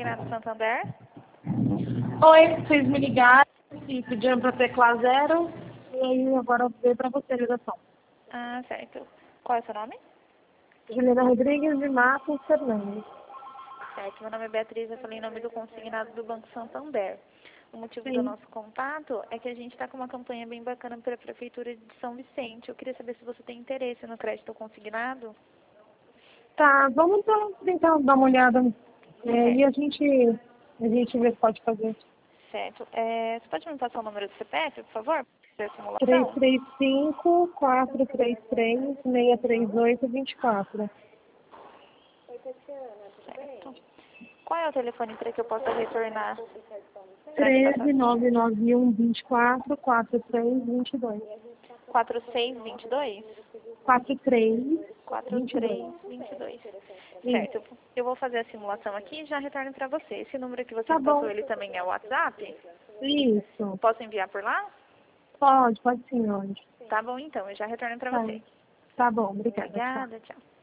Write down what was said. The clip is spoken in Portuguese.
Consignado Santander? Oi, vocês me ligaram e pediram para teclar 0, e aí agora veio para você a ligação. Ah, certo. Qual é o seu nome? Juliana Rodrigues de Matos Fernandes. Certo, meu nome é Beatriz, eu falei em nome do consignado do Banco Santander. O motivo do Sim. nosso contato é que a gente está com uma campanha bem bacana para a Prefeitura de São Vicente. Eu queria saber se você tem interesse no crédito consignado. Tá, vamos tentar dar uma olhada e a gente vê se pode fazer. Certo. Você pode me passar o número do CPF, por favor? Para a simulação? 335-433-638-24. Certo. Qual é o telefone para que eu possa retornar? 13991244322. 4622? 4322. 4322. Isso. Certo. Eu vou fazer a simulação aqui e já retorno para você. Esse número que você Tá me passou, bom. ele também é o WhatsApp? Isso. Posso enviar por lá? Pode sim, hoje. Tá bom, então. Eu já retorno para Tá. você. Tá bom, obrigada. Tchau. Obrigada, tchau.